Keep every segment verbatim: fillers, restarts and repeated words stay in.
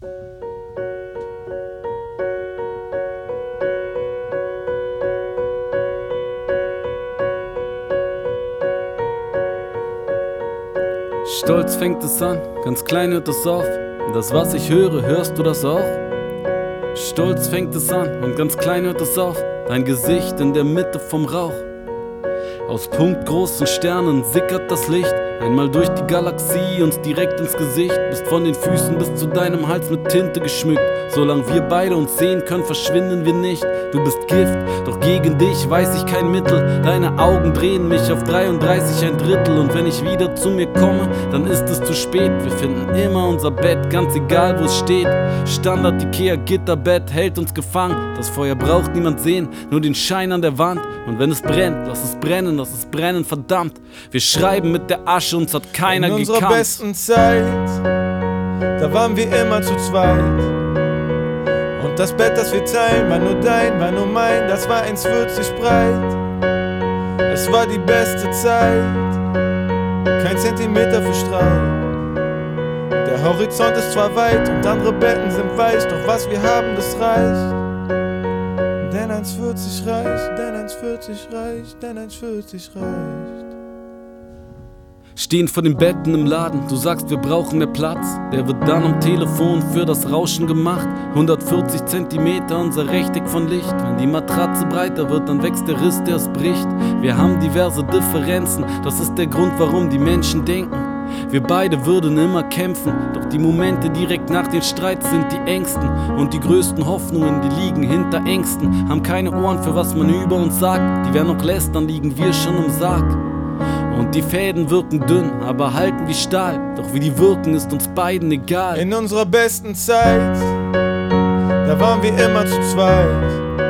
Stolz fängt es an, ganz klein hört es auf. Das, was ich höre, hörst du das auch? Stolz fängt es an und ganz klein hört es auf. Dein Gesicht in der Mitte vom Rauch. Aus punktgroßen Sternen sickert das Licht einmal durch die Galaxie, uns direkt ins Gesicht. Bist von den Füßen bis zu deinem Hals mit Tinte geschmückt. Solange wir beide uns sehen können, verschwinden wir nicht. Du bist Gift, doch gegen dich weiß ich kein Mittel. Deine Augen drehen mich auf dreiunddreißig ein Drittel. Und wenn ich wieder zu mir komme, dann ist es zu spät. Wir finden immer unser Bett, ganz egal wo es steht. Standard Ikea Gitterbett hält uns gefangen. Das Feuer braucht niemand sehen, nur den Schein an der Wand. Und wenn es brennt, lass es brennen, lass es brennen, verdammt. Wir schreiben mit der Asche, uns hat keiner gekannt. In unserer besten Zeit, da waren wir immer zu zweit. Und das Bett, das wir teilen, war nur dein, war nur mein. Das war eins vierzig breit. Es war die beste Zeit, kein Zentimeter für Streit. Der Horizont ist zwar weit und andere Betten sind weich, doch was wir haben, das reicht. Denn eins vierzig reicht, denn eins vierzig reicht, denn eins vierzig reicht. Stehen vor den Betten im Laden, du sagst, wir brauchen mehr Platz. Der wird dann am Telefon für das Rauschen gemacht. hundertvierzig Zentimeter, unser Rechteck von Licht. Wenn die Matratze breiter wird, dann wächst der Riss, der es bricht. Wir haben diverse Differenzen, das ist der Grund, warum die Menschen denken. Wir beide würden immer kämpfen, doch die Momente direkt nach den Streits sind die engsten. Und die größten Hoffnungen, die liegen hinter Ängsten. Haben keine Ohren für was man über uns sagt. Die werden noch lästern, liegen wir schon im Sarg. Und die Fäden wirken dünn, aber halten wie Stahl. Doch wie die wirken, ist uns beiden egal. In unserer besten Zeit, da waren wir immer zu zweit.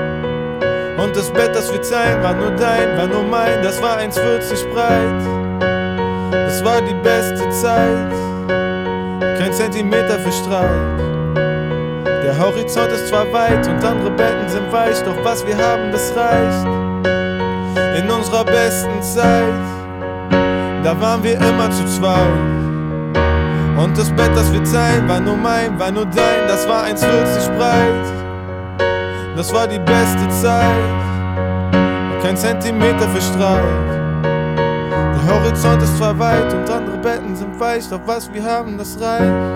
Und das Bett, das wir teilen, war nur dein, war nur mein. Das war eins vierzig breit. Das war die beste Zeit, kein Zentimeter für Streit. Der Horizont ist zwar weit und andere Betten sind weich, doch was wir haben, das reicht. In unserer besten Zeit, da waren wir immer zu zweit. Und das Bett, das wir teilen, war nur mein, war nur dein. Das war eins vierzig breit. Das war die beste Zeit, kein Zentimeter für Streit. Der Horizont ist zwar weit und andere Betten sind weich, doch was wir haben, das reicht.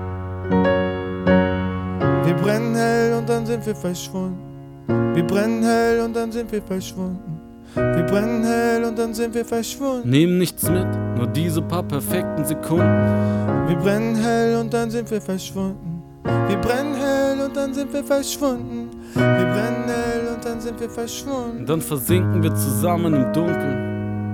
Wir brennen hell und dann sind wir verschwunden. Wir brennen hell und dann sind wir verschwunden. Wir brennen hell und dann sind wir verschwunden. Nehmen nichts mit, nur diese paar perfekten Sekunden. Wir brennen hell und dann sind wir verschwunden. Wir brennen hell und dann sind wir verschwunden. Wir brennen hell und dann sind wir verschwunden. Und dann versinken wir zusammen im Dunkeln.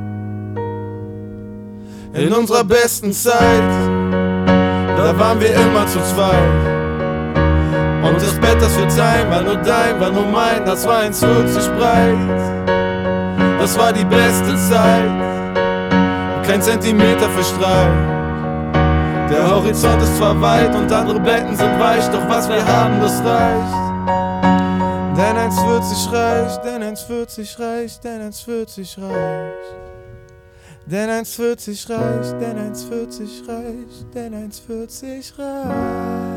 In unserer besten Zeit, da waren wir immer zu zweit. Und das Bett, das wir teilen, war nur dein, war nur mein. Das war eins vierzig breit. Das war die beste Zeit, kein Zentimeter für Streit. Der Horizont ist zwar weit und andere Betten sind weich, doch was wir haben, das reicht. Denn eins vierzig reicht, denn eins vierzig reicht, denn eins vierzig reicht. Denn eins vierzig reicht, denn eins vierzig reicht, denn eins vierzig reicht.